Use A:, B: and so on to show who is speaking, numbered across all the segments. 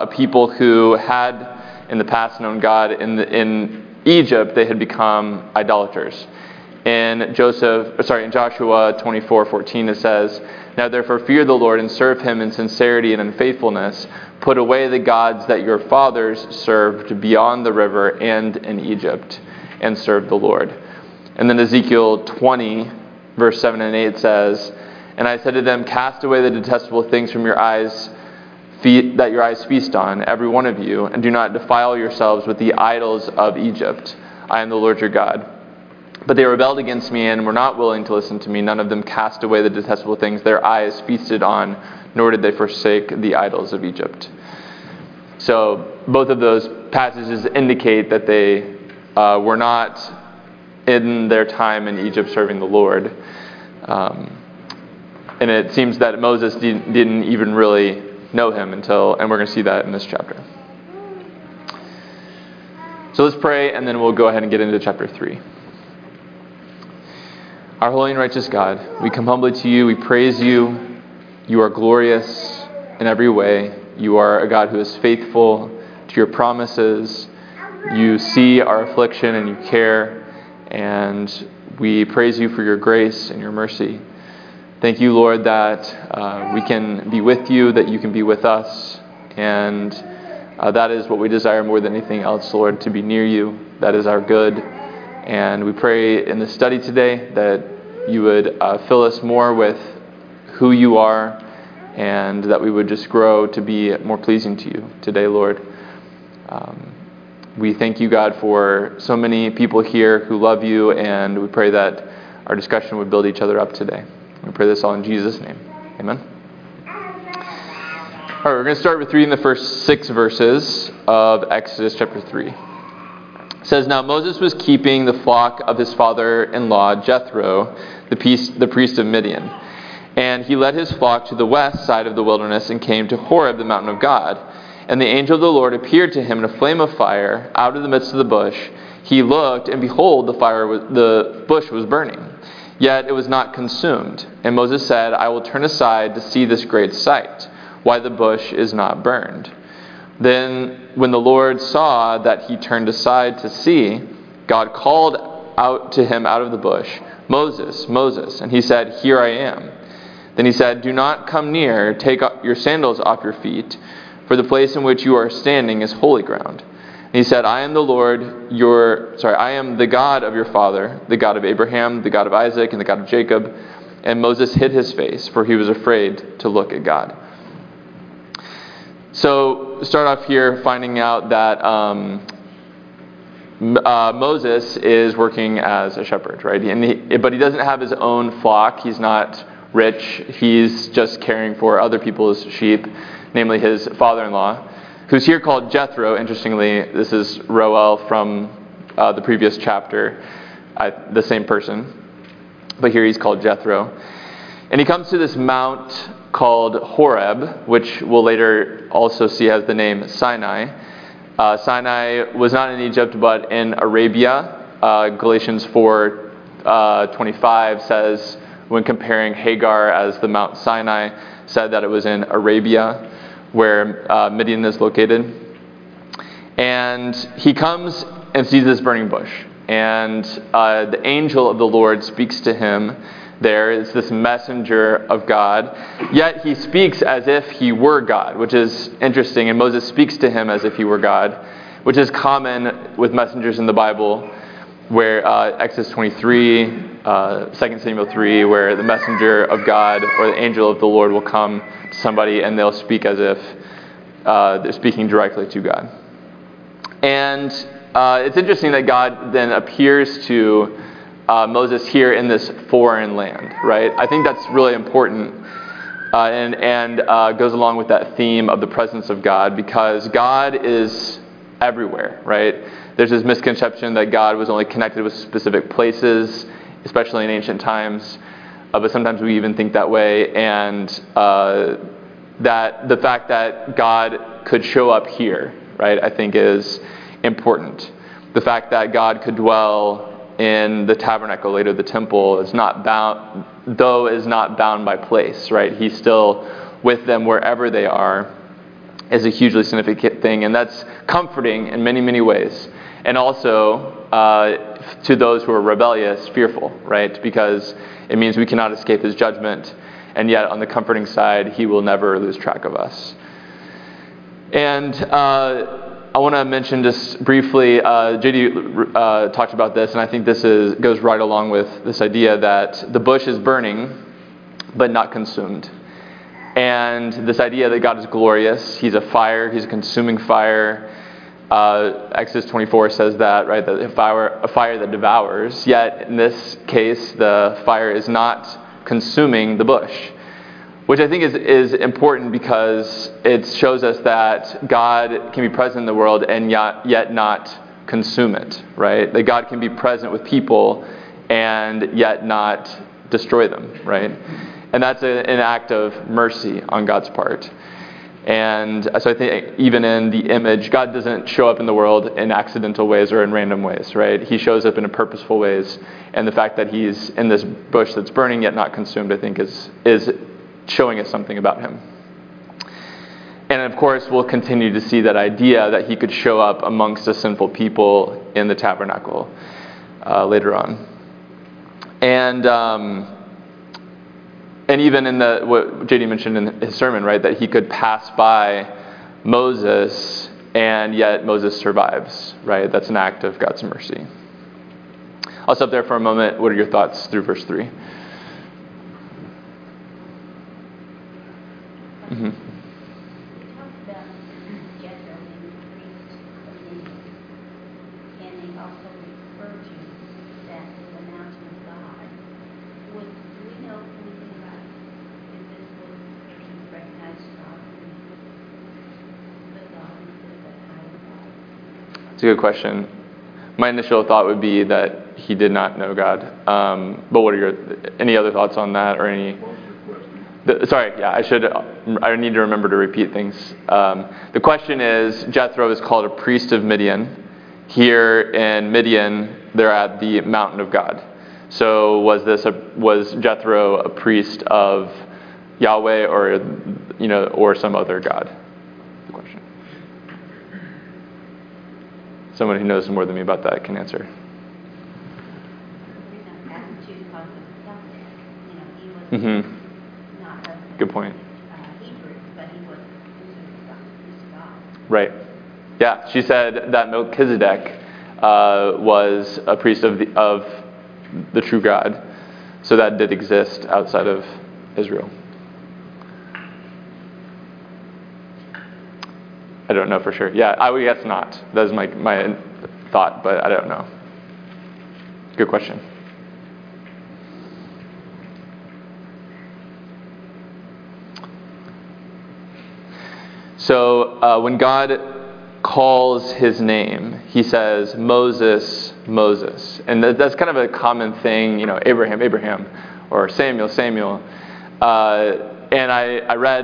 A: people who had in the past known God. In Egypt, they had become idolaters. In Joshua 24:14, it says, "Now therefore fear the Lord and serve him in sincerity and in faithfulness. Put away the gods that your fathers served beyond the river and in Egypt, and serve the Lord." And then Ezekiel 20, verse 7 and 8 says, "And I said to them, cast away the detestable things from your eyes, that your eyes feast on, every one of you, and do not defile yourselves with the idols of Egypt. I am the Lord your God. But they rebelled against me and were not willing to listen to me. None of them cast away the detestable things their eyes feasted on, nor did they forsake the idols of Egypt." So both of those passages indicate that they were not in their time in Egypt serving the Lord. And it seems that Moses didn't even really know him until, and we're going to see that in this chapter. So let's pray, and then we'll go ahead and get into chapter 3. Our holy and righteous God, we come humbly to you. We praise you. You are glorious in every way. You are a God who is faithful to your promises. You see our affliction and you care. And we praise you for your grace and your mercy. Thank you, Lord, that we can be with you, that you can be with us. And that is what we desire more than anything else, Lord, to be near you. That is our good. And we pray in the study today that you would fill us more with who you are, and that we would just grow to be more pleasing to you today, Lord. We thank you, God, for so many people here who love you, and we pray that our discussion would build each other up today. We pray this all in Jesus' name. Amen. All right, we're going to start with reading the first 6 verses of Exodus chapter 3. It says, "Now Moses was keeping the flock of his father-in-law Jethro, the priest of Midian. And he led his flock to the west side of the wilderness and came to Horeb, the mountain of God. And the angel of the Lord appeared to him in a flame of fire out of the midst of the bush. He looked, and behold, the bush was burning, yet it was not consumed. And Moses said, I will turn aside to see this great sight, why the bush is not burned. Then when the Lord saw that he turned aside to see, God called out to him out of the bush, Moses, Moses. And he said, Here I am. Then he said, Do not come near, take your sandals off your feet, for the place in which you are standing is holy ground. And he said, I am the God of your father, the God of Abraham, the God of Isaac, and the God of Jacob. And Moses hid his face, for he was afraid to look at God. So start off here finding out that Moses is working as a shepherd, right? But he doesn't have his own flock. He's not rich. He's just caring for other people's sheep, namely his father-in-law, who's here called Jethro. Interestingly, this is Roel from the previous chapter, the same person, but here he's called Jethro. And he comes to this mount called Horeb, which we'll later also see as the name Sinai. Sinai was not in Egypt, but in Arabia. Galatians 4:25 says, when comparing Hagar as the Mount Sinai, said that it was in Arabia, where Midian is located. And he comes and sees this burning bush. And the angel of the Lord speaks to him. There is this messenger of God, yet he speaks as if he were God, which is interesting. And Moses speaks to him as if he were God, which is common with messengers in the Bible, where Exodus 23, 2 Samuel 3, where the messenger of God or the angel of the Lord will come to somebody and they'll speak as if they're speaking directly to God. And it's interesting that God then appears to Moses here in this foreign land, right? I think that's really important and goes along with that theme of the presence of God, because God is everywhere, right? There's this misconception that God was only connected with specific places, especially in ancient times, but sometimes we even think that way, and that the fact that God could show up here, right, I think is important. The fact that God could dwell in the tabernacle, later the temple, is not bound by place, right? He's still with them wherever they are. is a hugely significant thing, and that's comforting in many, many ways. And also, to those who are rebellious, fearful, right? Because it means we cannot escape his judgment, and yet on the comforting side, he will never lose track of us. And I want to mention just briefly, JD talked about this, and I think this goes right along with this idea that the bush is burning, but not consumed. And this idea that God is glorious, he's a fire, he's a consuming fire. Exodus 24 says that, right, that a fire that devours, yet in this case, the fire is not consuming the bush. Which I think is important because it shows us that God can be present in the world and yet not consume it, right? That God can be present with people and yet not destroy them, right? And that's an act of mercy on God's part. And so I think even in the image, God doesn't show up in the world in accidental ways or in random ways, right? He shows up in purposeful ways. And the fact that he's in this bush that's burning yet not consumed, I think is showing us something about him. And of course, we'll continue to see that idea that he could show up amongst the sinful people in the tabernacle later on. And even in what JD mentioned in his sermon, right, that he could pass by Moses and yet Moses survives, right? That's an act of God's mercy. I'll stop there for a moment. What are your thoughts through verse 3? Mm-hmm.
B: It talks about Jethro being the priest of Midian, and they also refer to that as the mountain of God. Do we know anything about if this was a person who recognized God and the God instead of that higher God?
A: It's a good question. My initial thought would be that he did not know God. But what are any other thoughts on that, or any? I need to remember to repeat things. The question is, Jethro is called a priest of Midian. Here in Midian, they're at the mountain of God. So was Jethro a priest of Yahweh or some other God? The question. Someone who knows more than me about that can answer. Mm-hmm. Good point.
B: Hebrew, but he was considered God.
A: Right. Yeah, she said that Melchizedek was a priest of the true God. So that did exist outside of Israel. I don't know for sure. Yeah, I would guess not. That is my thought, but I don't know. Good question. So when God calls his name, he says, Moses, Moses. And that's kind of a common thing, Abraham, Abraham, or Samuel, Samuel. And I read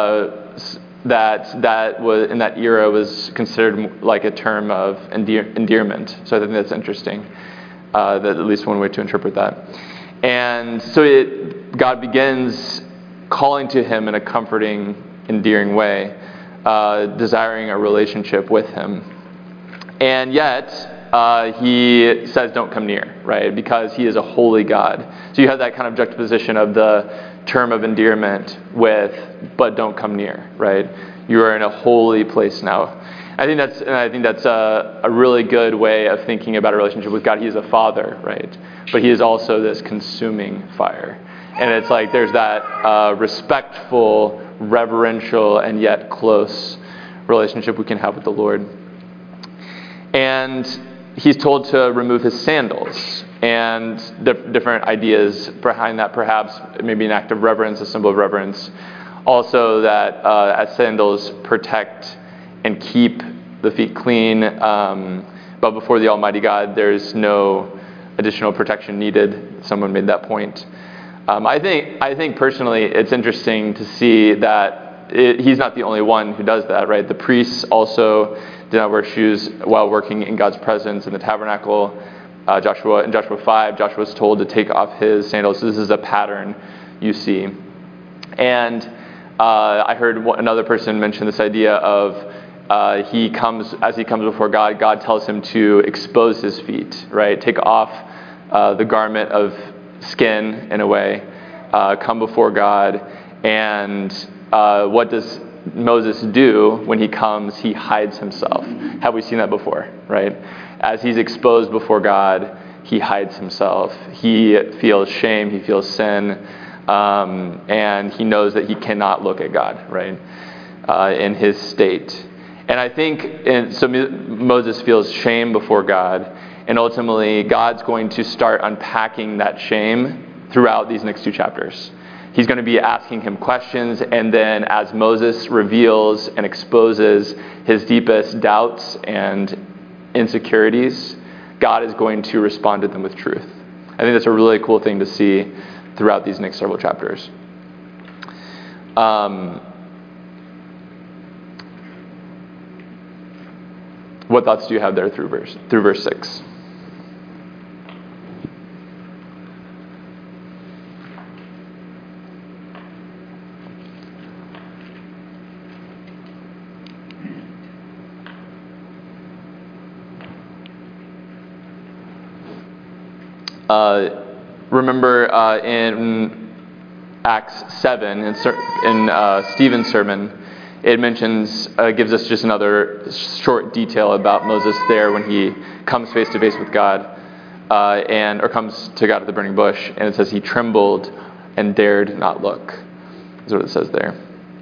A: that was in that era was considered like a term of endearment. So I think that's interesting. That at least one way to interpret that. And so God begins calling to him in a comforting, endearing way. Desiring a relationship with him. And yet, he says don't come near, right? Because he is a holy God. So you have that kind of juxtaposition of the term of endearment with, but don't come near, right? You are in a holy place now. I think that's a really good way of thinking about a relationship with God. He is a father, right? But he is also this consuming fire. And it's like there's that respectful, reverential, and yet close relationship we can have with the Lord. And he's told to remove his sandals. And different ideas behind that, perhaps maybe an act of reverence, a symbol of reverence. Also that as sandals protect and keep the feet clean. But before the Almighty God, there's no additional protection needed. Someone made that point. I think personally it's interesting to see that he's not the only one who does that, right? The priests also did not wear shoes while working in God's presence in the tabernacle. In Joshua 5, Joshua was told to take off his sandals. So this is a pattern you see. And I heard another person mention this idea of as he comes before God, God tells him to expose his feet, right? Take off the garment of skin in a way, come before God, and what does Moses do when he comes? He hides himself. Have we seen that before, right? As he's exposed before God, he hides himself. He feels shame, he feels sin, and he knows that he cannot look at God, right, in his state. And I think, so Moses feels shame before God, and ultimately God's going to start unpacking that shame throughout these next 2 chapters. He's going to be asking him questions, and then as Moses reveals and exposes his deepest doubts and insecurities, God is going to respond to them with truth. I think that's a really cool thing to see throughout these next several chapters. What thoughts do you have there through verse 6? Remember in Acts 7, in Stephen's sermon, it mentions, gives us just another short detail about Moses there when he comes face to face with God, or comes to God at the burning bush, and it says he trembled and dared not look. Is what it says there.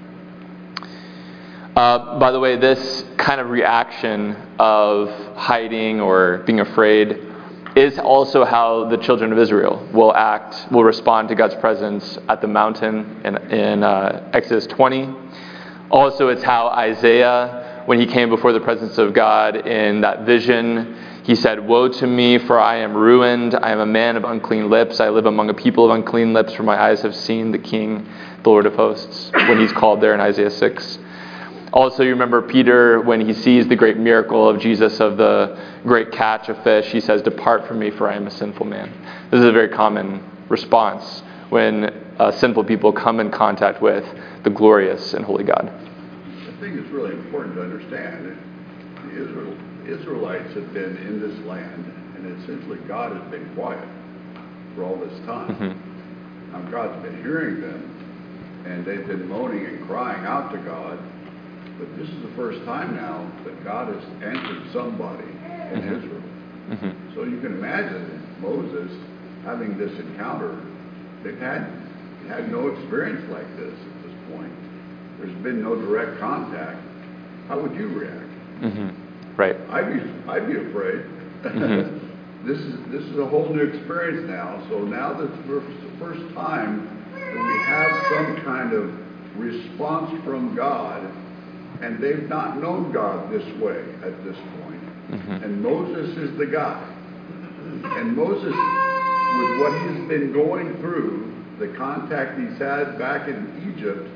A: By the way, this kind of reaction of hiding or being afraid is also how the children of Israel will respond to God's presence at the mountain in Exodus 20. Also, it's how Isaiah, when he came before the presence of God in that vision, he said, "Woe to me, for I am ruined. I am a man of unclean lips. I live among a people of unclean lips, for my eyes have seen the King, the Lord of hosts," when he's called there in Isaiah 6. Also, you remember Peter, when he sees the great miracle of Jesus, of the great catch of fish, he says, "Depart from me, for I am a sinful man." This is a very common response when sinful people come in contact with the glorious and holy God.
C: I think it's really important to understand that the Israelites have been in this land, and essentially God has been quiet for all this time.
A: Mm-hmm.
C: Now God's been hearing them, and they've been moaning and crying out to God. But this is the first time now that God has answered somebody in
A: Mm-hmm.
C: Israel.
A: Mm-hmm.
C: So you can imagine Moses having this encounter. They've had no experience like this at this point. There's been no direct contact. How would you react?
A: Mm-hmm. Right.
C: I'd be afraid.
A: Mm-hmm.
C: This is a whole new experience now. So now that's the first time that we have some kind of response from God. And they've not known God this way at this point.
A: Mm-hmm.
C: And Moses is the guy. And Moses, with what he's been going through, the contact he's had back in Egypt,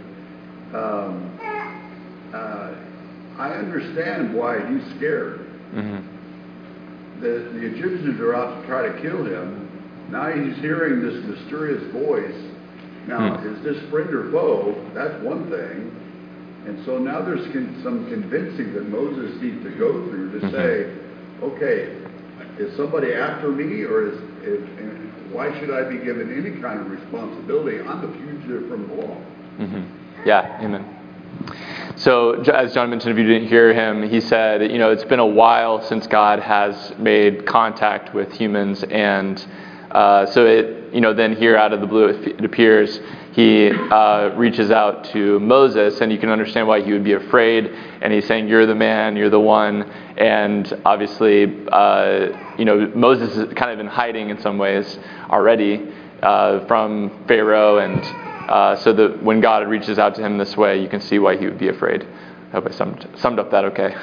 C: I understand why he's scared.
A: Mm-hmm.
C: The Egyptians are out to try to kill him. Now he's hearing this mysterious voice. Now, is this friend or foe? That's one thing. And so now there's some convincing that Moses needs to go through to say, okay, is somebody after me, or why should I be given any kind of responsibility? I'm the fugitive from the law.
A: Mm-hmm. Yeah, amen. So as John mentioned, if you didn't hear him, he said, it's been a while since God has made contact with humans, and so then here out of the blue, it appears he reaches out to Moses, and you can understand why he would be afraid. And he's saying, "You're the man, you're the one." And obviously, Moses is kind of in hiding in some ways already from Pharaoh, and so that when God reaches out to him this way, you can see why he would be afraid. I hope I summed up that okay.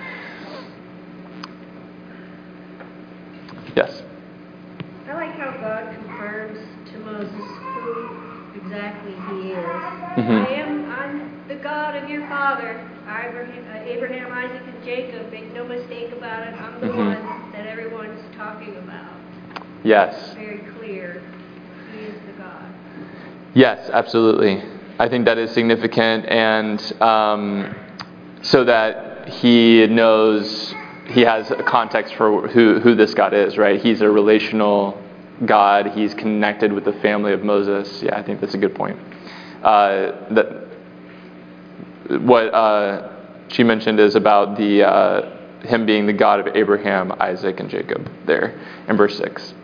A: Yes.
D: I like how God confirms to Moses who exactly he is.
A: Mm-hmm.
D: I'm the God of your father, Abraham, Isaac, and Jacob. Make no mistake about it. I'm the
A: Mm-hmm.
D: one that everyone's talking about.
A: Yes.
D: It's very clear. He is the God.
A: Yes, absolutely. I think that is significant, and so that he knows, he has a context for who this God is, right? He's a relational God. He's connected with the family of Moses. Yeah, I think that's a good point. What she mentioned is about him being the God of Abraham, Isaac, and Jacob there in verse 6.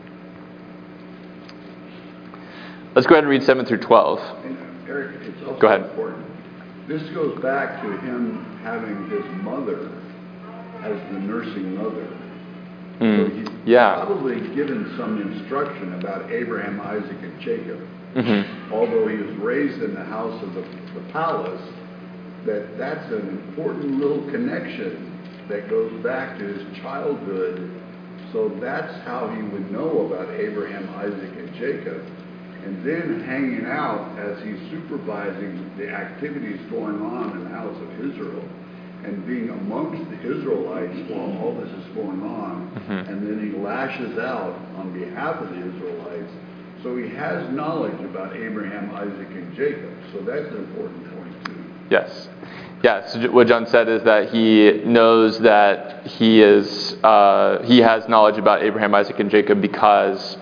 A: Let's go ahead and read 7 through 12.
C: And Eric, it's also
A: Go ahead.
C: important. This goes back to him having his mother as the nursing mother. So he's probably given some instruction about Abraham, Isaac, and Jacob.
A: Mm-hmm.
C: Although he was raised in the house of the palace, that's an important little connection that goes back to his childhood. So that's how he would know about Abraham, Isaac, and Jacob. And then hanging out as he's supervising the activities going on in the house of Israel and being amongst the Israelites while all this is going on. Mm-hmm. And then he lashes out on behalf of the Israelites. So he has knowledge about Abraham, Isaac, and Jacob. So that's an important point too.
A: Yes. Yes, what John said is that he knows that he has knowledge about Abraham, Isaac, and Jacob because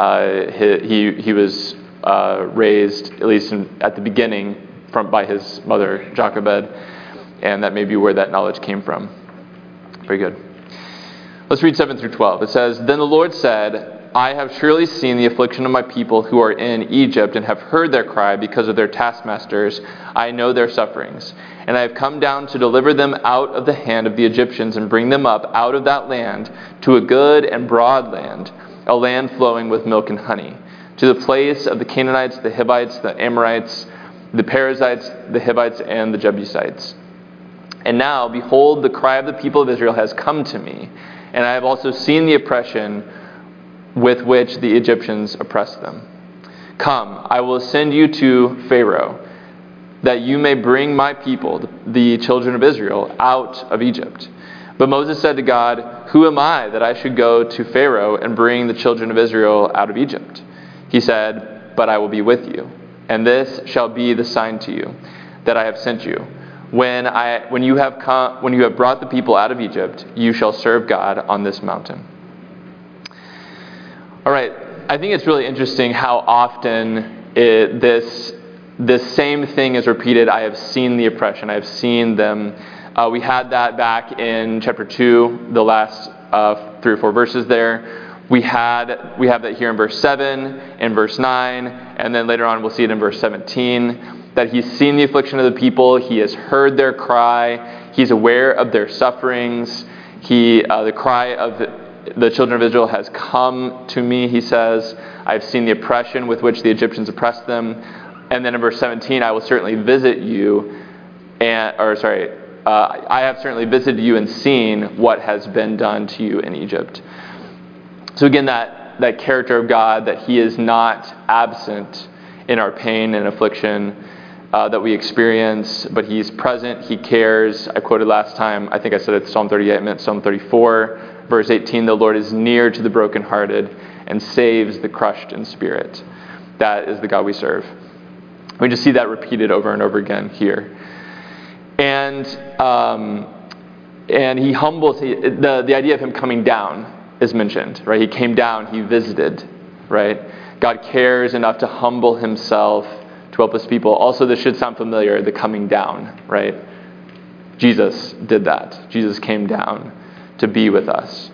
A: he was raised, at least at the beginning, by his mother Jochebed, and that may be where that knowledge came from. Very good. Let's read 7 through 12. It says, "Then the Lord said, I have surely seen the affliction of my people who are in Egypt and have heard their cry because of their taskmasters. I know their sufferings. And I have come down to deliver them out of the hand of the Egyptians and bring them up out of that land to a good and broad land, a land flowing with milk and honey, to the place of the Canaanites, the Hivites, the Amorites, the Perizzites, the Hivites, and the Jebusites. And now, behold, the cry of the people of Israel has come to me, and I have also seen the oppression with which the Egyptians oppress them. Come, I will send you to Pharaoh, that you may bring my people, the children of Israel, out of Egypt. But Moses said to God, Who am I that I should go to Pharaoh and bring the children of Israel out of Egypt? He said, But I will be with you, and this shall be the sign to you that I have sent you. When you have brought the people out of Egypt, you shall serve God on this mountain." All right, I think it's really interesting how often this same thing is repeated. I have seen the oppression. I have seen them. We had that back in chapter 2, the last 3 or 4 verses there. We have that here in verse 7, in verse 9, and then later on we'll see it in verse 17, that he's seen the affliction of the people. He has heard their cry. He's aware of their sufferings. The cry of the children of Israel has come to me, he says. I've seen the oppression with which the Egyptians oppressed them. And then in verse 17, I will certainly visit you, I have certainly visited you and seen what has been done to you in Egypt. So again, that character of God, that he is not absent in our pain and affliction that we experience, but he's present, he cares. I quoted last time, I think I said it, Psalm 38, I meant Psalm 34, verse 18, the Lord is near to the brokenhearted and saves the crushed in spirit. That is the God we serve. We just see that repeated over and over again here. And he humbles, the idea of him coming down is mentioned, right? He came down, he visited, right? God cares enough to humble himself to help his people. Also, this should sound familiar, the coming down, right? Jesus did that. Jesus came down to be with us.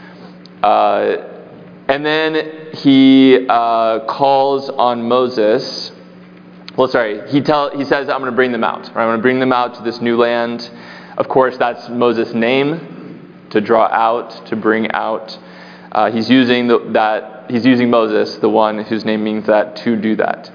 A: And then he calls on Moses. He says, I'm going to bring them out. Right? I'm going to bring them out to this new land. Of course, that's Moses' name, to draw out, to bring out. He's using Moses, the one whose name means that, to do that.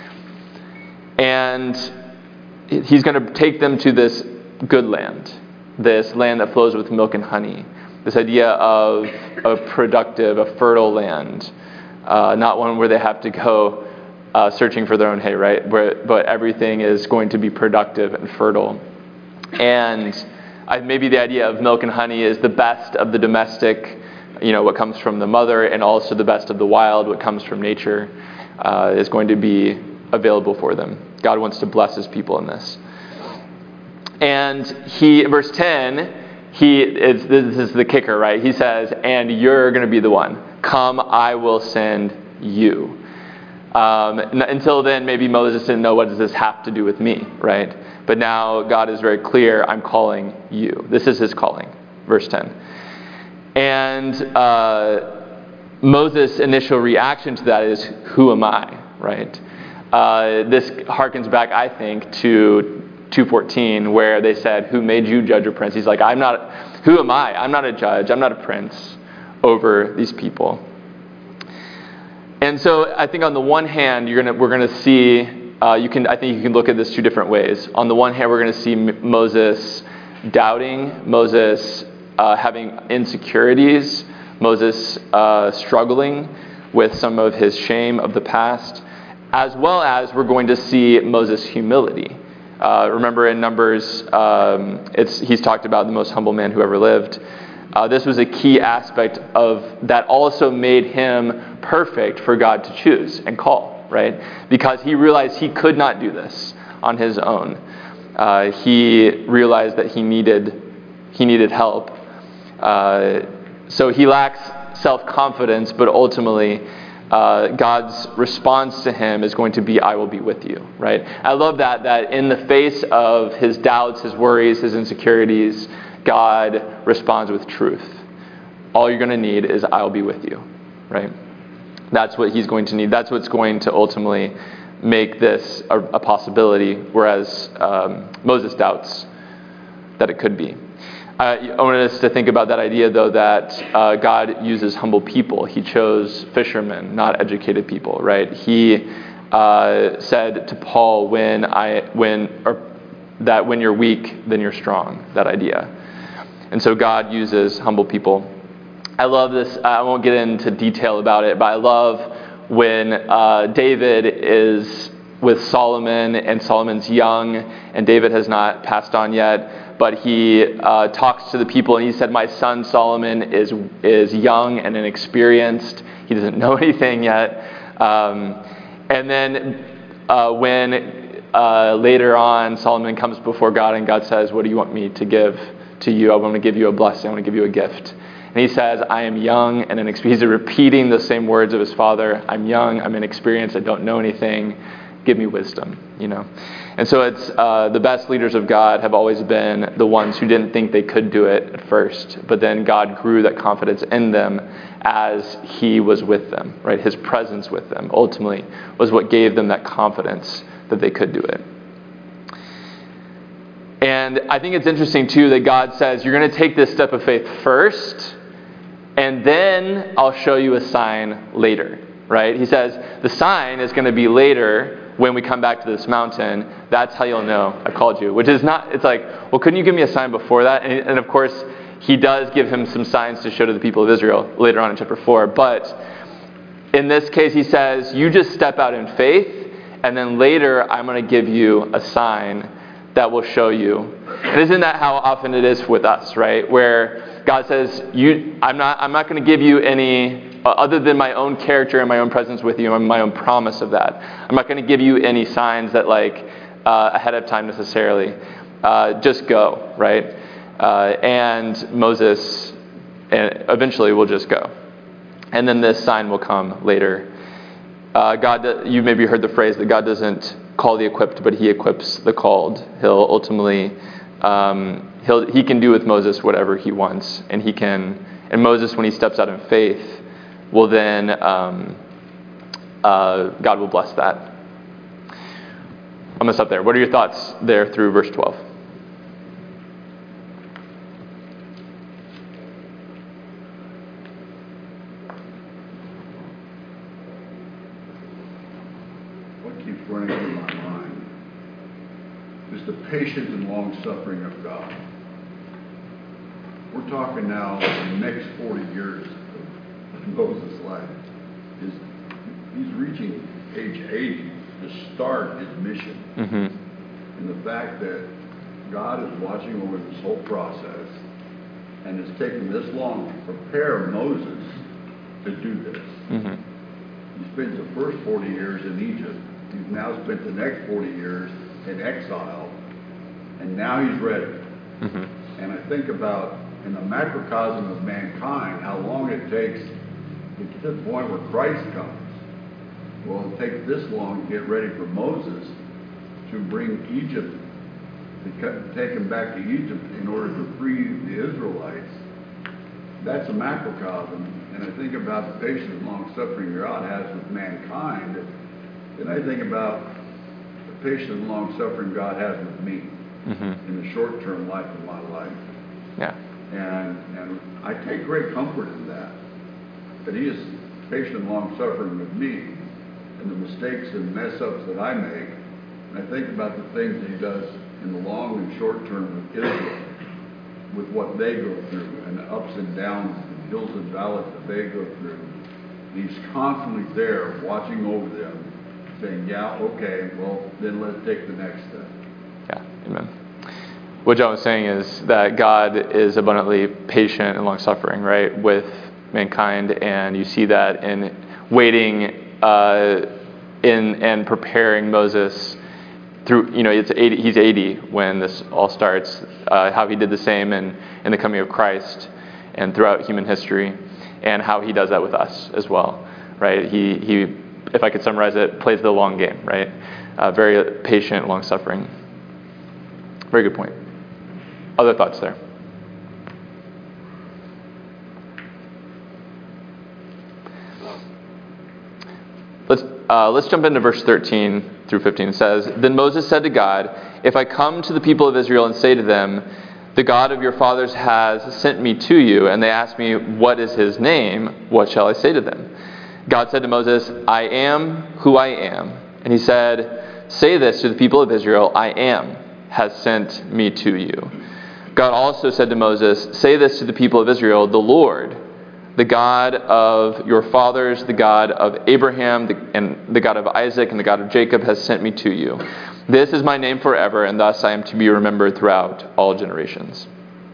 A: And he's going to take them to this good land, this land that flows with milk and honey. This idea of a productive, a fertile land, not one where they have to go searching for their own hay, right? But everything is going to be productive and fertile. And maybe the idea of milk and honey is the best of the domestic, what comes from the mother, and also the best of the wild, what comes from nature, is going to be available for them. God wants to bless his people in this. And verse 10, this is the kicker, right? He says, and you're going to be the one. Come, I will send you. Until then, maybe Moses didn't know, what does this have to do with me, right? But now God is very clear, I'm calling you. This is his calling, verse 10. And Moses' initial reaction to that is, who am I, right? This harkens back, I think, to 2:14, where they said, who made you judge or prince? He's like, who am I? I'm not a judge. I'm not a prince over these people. And so I think on the one hand, we're going to see, I think you can look at this two different ways. On the one hand, we're going to see Moses doubting, Moses having insecurities, Moses struggling with some of his shame of the past, as well as we're going to see Moses' humility. Remember in Numbers, he's talked about the most humble man who ever lived. This was a key aspect of that also made him perfect for God to choose and call, right? Because he realized he could not do this on his own. He realized that he needed help. So he lacks self-confidence, but ultimately God's response to him is going to be, I will be with you, right? I love that in the face of his doubts, his worries, his insecurities, God responds with truth. All you're going to need is, I'll be with you, right? That's what he's going to need. That's what's going to ultimately make this a possibility, whereas Moses doubts that it could be. I wanted us to think about that idea, though, that God uses humble people. He chose fishermen, not educated people, right? He said to Paul, that when you're weak, then you're strong, that idea. And so God uses humble people. I love this. I won't get into detail about it, but I love when David is with Solomon, and Solomon's young, and David has not passed on yet, but he talks to the people, and he said, my son Solomon is young and inexperienced. He doesn't know anything yet. And then when later on Solomon comes before God, and God says, what do you want me to give to you? I want to give you a blessing. I want to give you a gift. And he says, I am young and inexperienced. He's repeating the same words of his father. I'm young, I'm inexperienced, I don't know anything. Give me wisdom, And so it's the best leaders of God have always been the ones who didn't think they could do it at first, but then God grew that confidence in them as he was with them, right? His presence with them ultimately was what gave them that confidence that they could do it. And I think it's interesting, too, that God says, you're going to take this step of faith first, and then I'll show you a sign later, right? He says, the sign is going to be later when we come back to this mountain. That's how you'll know I called you. Which is not, it's like, well, couldn't you give me a sign before that? And of course, he does give him some signs to show to the people of Israel later on in chapter 4. But in this case, he says, you just step out in faith, and then later I'm going to give you a sign that will show you. And isn't that how often it is with us, right? Where God says, I'm not going to give you any, other than my own character and my own presence with you, and my own promise of that. I'm not going to give you any signs that ahead of time necessarily. Just go, right? And Moses eventually will just go. And then this sign will come later. You maybe heard the phrase that God doesn't call the equipped, but he equips the called. He'll ultimately, he can do with Moses whatever he wants. And Moses, when he steps out in faith, will then, God will bless that. I'm going to stop there. What are your thoughts there through verse 12?
C: What keeps running through my mind is the patience and long-suffering of God. We're talking now the next 40 years of Moses' life. He's reaching age 80 to start his mission. Mm-hmm. And the fact that God is watching over this whole process and it's taken this long to prepare Moses to do this. Mm-hmm. He spends the first 40 years in Egypt He's now spent the next 40 years in exile, and now he's ready. Mm-hmm. And I think about, in the macrocosm of mankind, how long it takes to get to the point where Christ comes. Well, it takes this long to get ready for Moses to bring Egypt, to take him back to Egypt in order to free the Israelites. That's a macrocosm. And I think about the patient and long-suffering God has with mankind. And I think about the patient and long-suffering God has with me in the short-term life of my life.
A: Yeah.
C: And I take great comfort in that he is patient and long-suffering with me and the mistakes and mess-ups that I make. And I think about the things that he does in the long and short term with Israel, with what they go through, and the ups and downs, and hills and valleys that they go through. And he's constantly there, watching over them, saying, yeah, okay, well, then let's take the next step.
A: Yeah, amen. What John was saying is that God is abundantly patient and long-suffering, right, with mankind, and you see that in waiting in and preparing Moses through, he's 80 when this all starts, how he did the same in the coming of Christ and throughout human history, and how he does that with us as well, right? He if I could summarize it, plays the long game, right? Very patient, long-suffering. Very good point. Other thoughts there? Let's jump into verse 13 through 15. It says, Then Moses said to God, If I come to the people of Israel and say to them, The God of your fathers has sent me to you, and they ask me, What is his name? What shall I say to them? God said to Moses, I am who I am. And he said, Say this to the people of Israel, I am has sent me to you. God also said to Moses, Say this to the people of Israel, The Lord, the God of your fathers, the God of Abraham, and the God of Isaac, and the God of Jacob has sent me to you. This is my name forever, and thus I am to be remembered throughout all generations.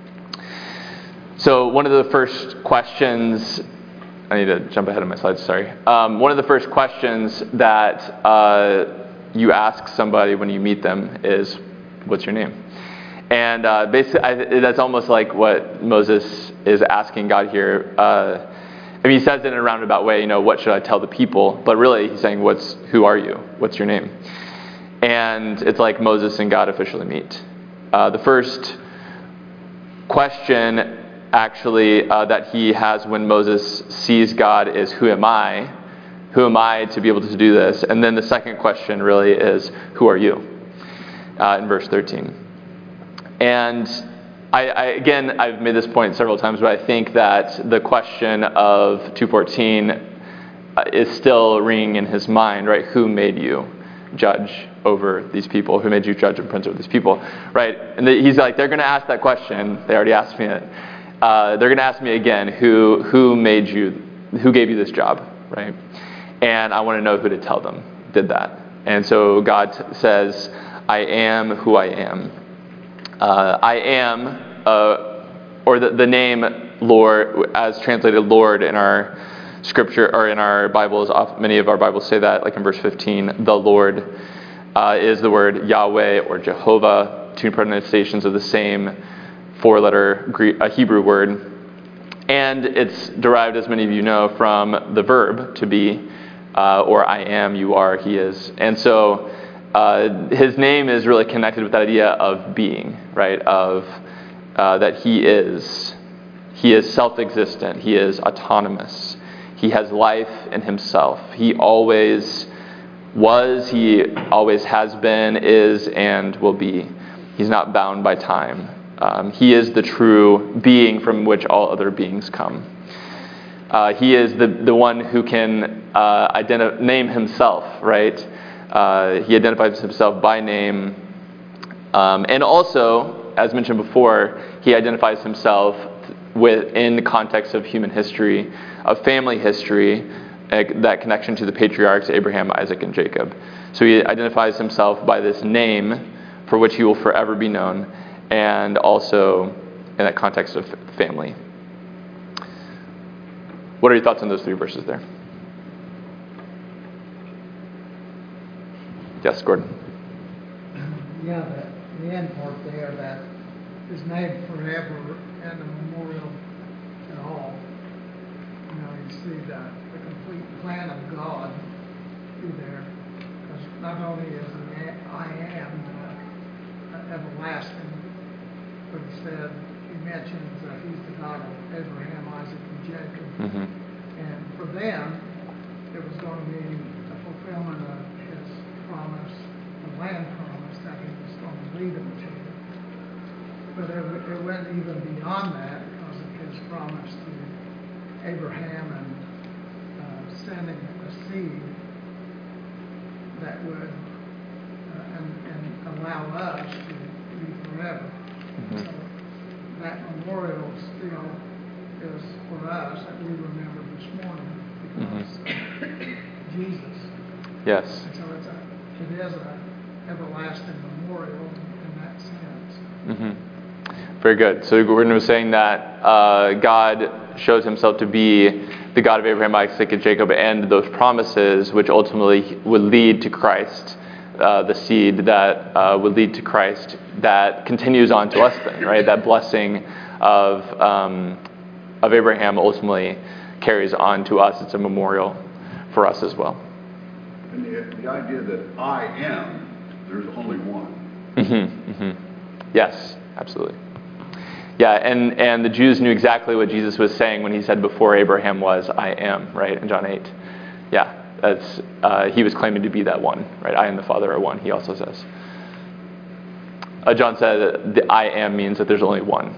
A: So one of the first questions, I need to jump ahead of my slides, sorry. One of the first questions that you ask somebody when you meet them is, what's your name? And basically, that's almost like what Moses is asking God here. He says it in a roundabout way, what should I tell the people? But really, he's saying, who are you? What's your name? And it's like Moses and God officially meet. The first question, actually, that he has when Moses sees God is, who am I? Who am I to be able to do this? And then the second question really is, who are you? In verse 13. And I've made this point several times, but I think that the question of 2:14 is still ringing in his mind, right? Who made you judge over these people? Who made you judge and prince over these people, right? And he's like, they're going to ask that question. They already asked me it. They're going to ask me again, who made you? Who gave you this job, right? And I want to know who to tell them did that. And so God says, I am who I am. I am, or the name Lord, as translated Lord in our scripture, or in our Bibles, many of our Bibles say that, like in verse 15, the Lord is the word Yahweh or Jehovah, two pronunciations of the same four-letter Hebrew word. And it's derived, as many of you know, from the verb to be, or I am, you are, he is. And so his name is really connected with that idea of being, right? Of that he is self-existent. He is autonomous. He has life in himself. He always was. He always has been, is, and will be. He's not bound by time. He is the true being from which all other beings come. He is the one who can name himself, right? He identifies himself by name. And also, as mentioned before, he identifies himself in the context of human history, of family history, that connection to the patriarchs, Abraham, Isaac, and Jacob. So he identifies himself by this name for which he will forever be known, and also in that context of family. What are your thoughts on those three verses there? Yes, Gordon.
E: Yeah, the end part there, that is made forever and a memorial to all. You know, you see the complete plan of God through there. Because not only is I am everlasting, but he mentions that he's the God of Abraham, Isaac, and Jacob.
A: Mm-hmm.
E: And for them, it was going to be a fulfillment of his promise, the land promise that he was going to lead them to. But it went even beyond that because of his promise to Abraham and sending a seed that would and allow us to be forever.
A: Mm-hmm.
E: So that memorial still is for us that we remember this morning because Jesus.
A: Yes.
E: And so it is an everlasting memorial in that sense.
A: Mm-hmm. Very good. So Gordon was saying that God shows himself to be the God of Abraham, Isaac, and Jacob, and those promises which ultimately would lead to Christ, the seed that would lead to Christ that continues on to us then, right? That blessing of Abraham ultimately carries on to us. It's a memorial for us as well.
C: And the idea that I am, there's only one.
A: Mm-hmm, mm-hmm. Yes, absolutely. Yeah, and the Jews knew exactly what Jesus was saying when he said before Abraham was, I am, right, in John 8. Yeah, that's he was claiming to be that one, right? I and the Father are one, he also says. John said the I am means that there's only one.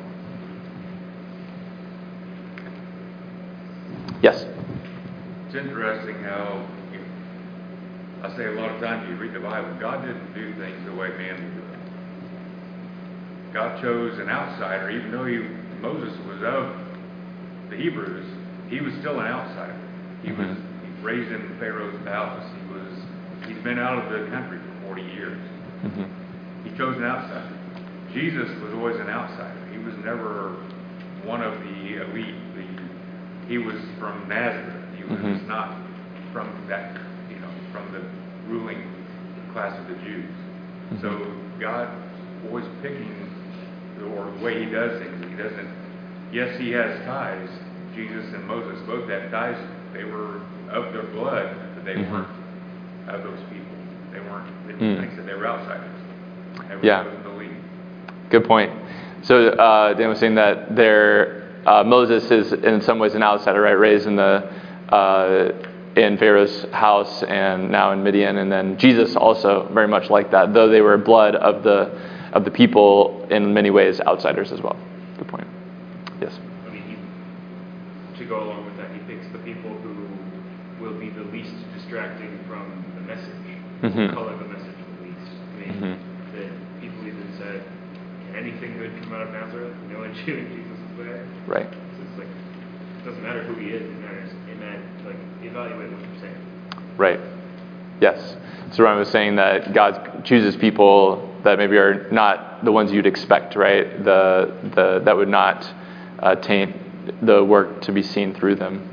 A: Yes?
F: It's interesting how, I say a lot of times you read the Bible, God didn't do things the way man would do it. God chose an outsider, even though Moses was of the Hebrews, he was still an outsider. He was raised in Pharaoh's palace. He's been out of the country for 40 years. Mm-hmm. He chose an outsider. Jesus was always an outsider. He was never one of the elite. He was from Nazareth. He was not from that, from the ruling class of the Jews. Mm-hmm. So God always picking, or the way he does things, he doesn't, yes, he has ties. Jesus and Moses both had ties. They were of their blood, but they weren't of those people. They weren't, like I said, they were outsiders. Everyone was in the league.
A: Good point. So Dan was saying that Moses is in some ways an outsider, right? Raised in in Pharaoh's house and now in Midian, and then Jesus also very much like that, though they were blood of the people, in many ways outsiders as well. Good point. Yes.
G: I mean, to go along with that, he picks the people who will be the least distracting from the message, color the message the least. I mean, that people even said, can anything good come out of Nazareth? No one shooting Jesus is there.
A: Right.
G: So it's like, it doesn't matter who he is, it matters in that, like, evaluate what you're saying.
A: Right. Yes. So Ryan was saying that God chooses people that maybe are not the ones you'd expect, right? That would not taint the work to be seen through them.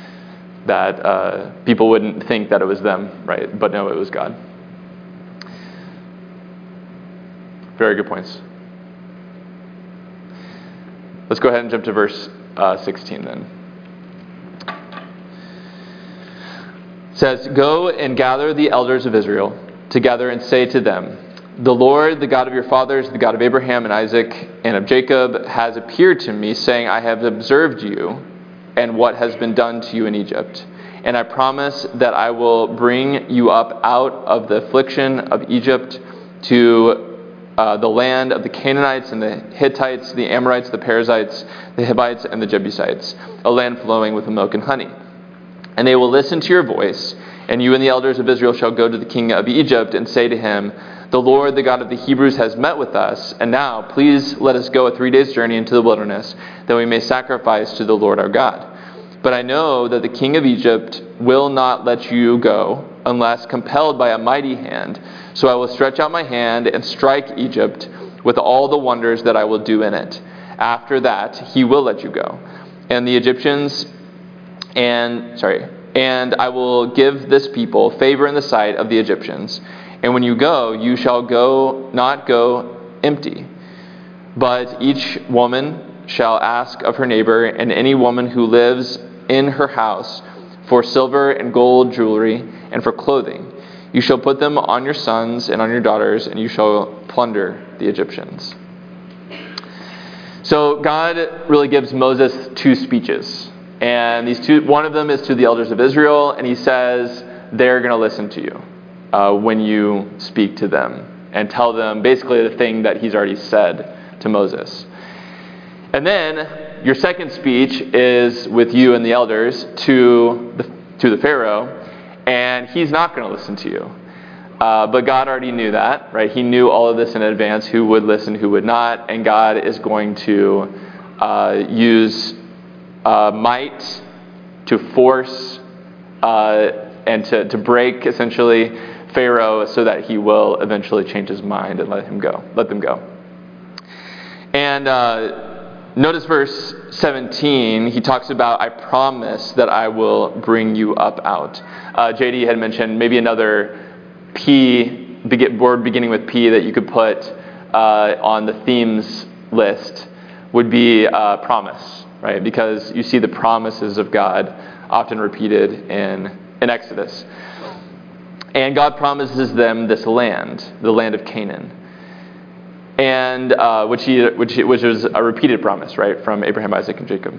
A: That people wouldn't think that it was them, right? But no, it was God. Very good points. Let's go ahead and jump to verse 16 then. It says, "Go and gather the elders of Israel together and say to them, the Lord, the God of your fathers, the God of Abraham and Isaac and of Jacob, has appeared to me, saying, I have observed you and what has been done to you in Egypt. And I promise that I will bring you up out of the affliction of Egypt to the land of the Canaanites and the Hittites, the Amorites, the Perizzites, the Hivites, and the Jebusites, a land flowing with milk and honey. And they will listen to your voice, and you and the elders of Israel shall go to the king of Egypt and say to him, the Lord, the God of the Hebrews, has met with us, and now please let us go a 3 days' journey into the wilderness, that we may sacrifice to the Lord our God. But I know that the king of Egypt will not let you go unless compelled by a mighty hand. So I will stretch out my hand and strike Egypt with all the wonders that I will do in it. After that, he will let you go. And the Egyptians, and I will give this people favor in the sight of the Egyptians. And when you go, you shall not go empty. But each woman shall ask of her neighbor, and any woman who lives in her house, for silver and gold jewelry, and for clothing. You shall put them on your sons and on your daughters, and you shall plunder the Egyptians. So God really gives Moses two speeches. And one of them is to the elders of Israel, and he says they're going to listen to you when you speak to them and tell them basically the thing that he's already said to Moses. And then your second speech is with you and the elders to the Pharaoh, and he's not going to listen to you. But God already knew that, right? He knew all of this in advance, who would listen, who would not, and God is going to use might to force and to break, essentially, Pharaoh so that he will eventually change his mind and let them go. And notice verse 17, he talks about, I promise that I will bring you up out. JD had mentioned maybe another word beginning with P that you could put on the themes list would be promise, right? Because you see the promises of God often repeated in Exodus. And God promises them this land, the land of Canaan, and which is a repeated promise, right, from Abraham, Isaac, and Jacob.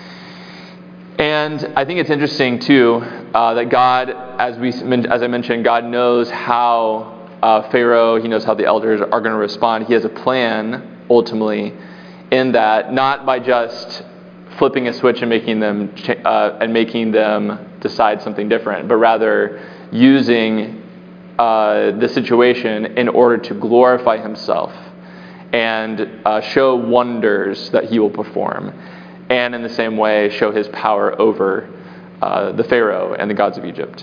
A: And I think it's interesting too that God, as I mentioned, God knows how Pharaoh, he knows how the elders are going to respond. He has a plan ultimately in that, not by just flipping a switch and making them decide something different, but rather using the situation in order to glorify himself and show wonders that he will perform, and in the same way show his power over the Pharaoh and the gods of Egypt.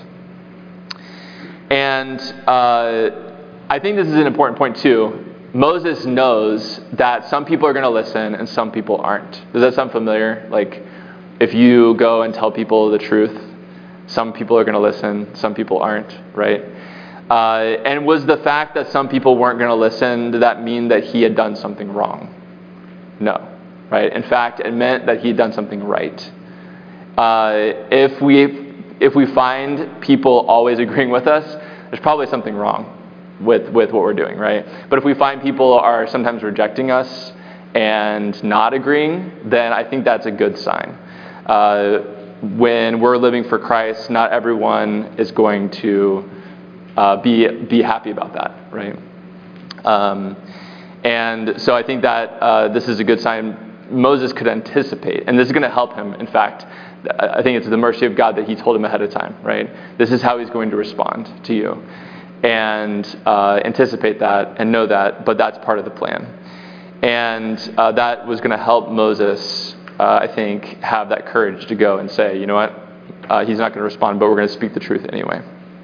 A: And I think this is an important point too. Moses knows that some people are going to listen and some people aren't. Does that sound familiar? Like, if you go and tell people the truth, some people are going to listen, some people aren't, right? And was the fact that some people weren't going to listen, did that mean that he had done something wrong? No, right? In fact, it meant that he had done something right. If we find people always agreeing with us, there's probably something wrong with what we're doing, right? But if we find people are sometimes rejecting us and not agreeing, then I think that's a good sign. When we're living for Christ, not everyone is going to be happy about that, right? And so I think that this is a good sign. Moses could anticipate, and this is going to help him. In fact, I think it's the mercy of God that he told him ahead of time, right? This is how he's going to respond to you. And anticipate that and know that, but that's part of the plan. And that was going to help Moses, I think, have that courage to go and say, you know what, he's not going to respond, but we're going to speak the truth anyway.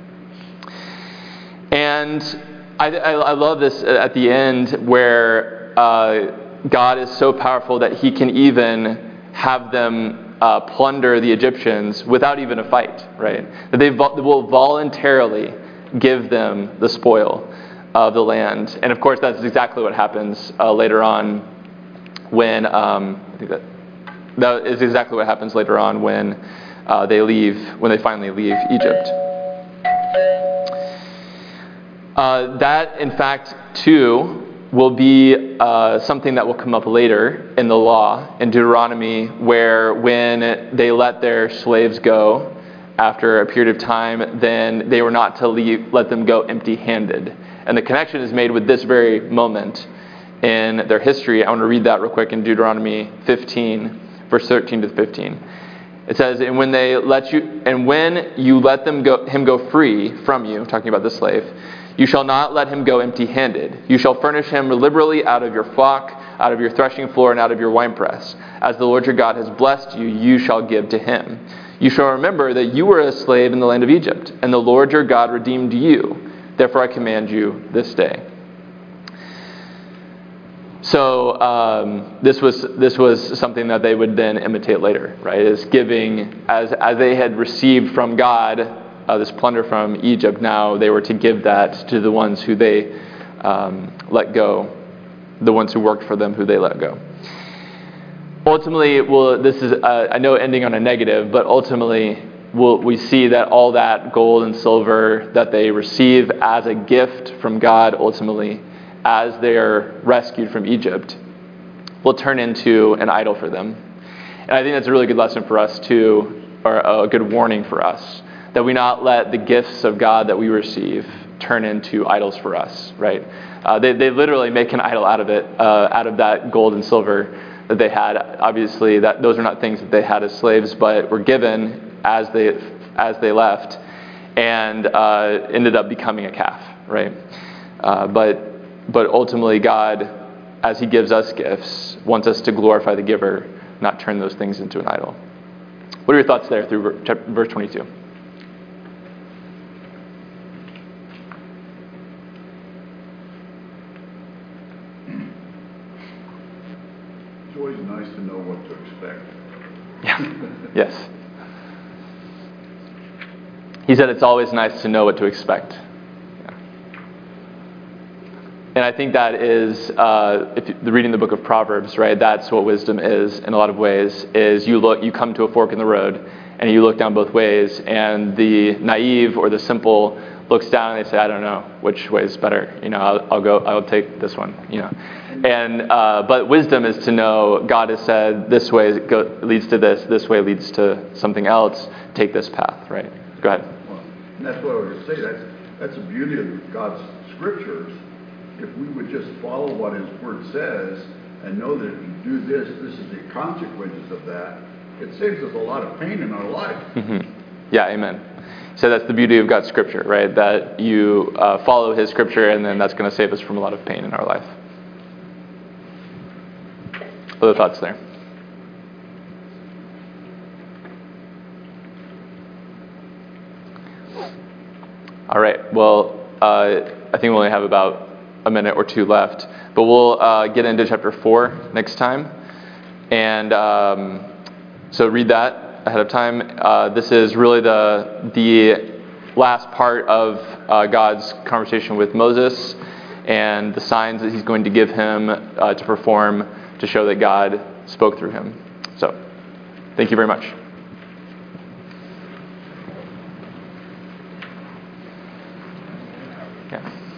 A: And I love this at the end where God is so powerful that he can even have them plunder the Egyptians without even a fight, right? That they will voluntarily give them the spoil of the land. And of course, that's exactly what happens later on when, I think that is exactly what happens later on when they finally leave Egypt. That, in fact, too, will be something that will come up later in the law, in Deuteronomy, where when they let their slaves go, after a period of time, then they were not to let them go empty-handed. And the connection is made with this very moment in their history. I want to read that real quick in Deuteronomy 15, verse 13 to 15. It says, and when you let him go free from you, talking about the slave, you shall not let him go empty-handed. You shall furnish him liberally out of your flock, out of your threshing floor, and out of your winepress. As the Lord your God has blessed you, you shall give to him. You shall remember that you were a slave in the land of Egypt, and the Lord your God redeemed you. Therefore I command you this day. So this was something that they would then imitate later, right? Is giving, as they had received from God this plunder from Egypt, now they were to give that to the ones who they let go, the ones who worked for them who they let go. Ultimately, this is, I know ending on a negative, but ultimately we see that all that gold and silver that they receive as a gift from God, ultimately, as they are rescued from Egypt, will turn into an idol for them. And I think that's a really good lesson for us too, or a good warning for us, that we not let the gifts of God that we receive turn into idols for us, right? They literally make an idol out of it, out of that gold and silver that they had. Obviously, those are not things that they had as slaves, but were given as they left, and ended up becoming a calf, right? But ultimately, God, as He gives us gifts, wants us to glorify the giver, not turn those things into an idol. What are your thoughts there through verse 22?
C: It's always nice to know what to expect.
A: Yeah. Yes. He said it's always nice to know what to expect. Yeah. And I think that is, if you're reading the book of Proverbs, right, that's what wisdom is in a lot of ways, is you come to a fork in the road, and you look down both ways, and the naive or the simple looks down and they say, I don't know which way is better. I'll take this one. And but wisdom is to know God has said this way leads to this way leads to something else. Take this path, right? Go ahead.
C: Well, and that's what I was going to say. That's the beauty of God's scriptures. If we would just follow what His Word says and know that if you do this is the consequences of that, it saves us a lot of pain in our life.
A: Mm-hmm. Yeah, amen. So that's the beauty of God's scripture, right? That you follow His scripture, and then that's going to save us from a lot of pain in our life. Other thoughts there? All right. Well, I think we only have about a minute or two left, but we'll get into chapter 4 next time. And so read that ahead of time. This is really the last part of God's conversation with Moses and the signs that He's going to give him to perform to show that God spoke through him. So, thank you very much. Yeah.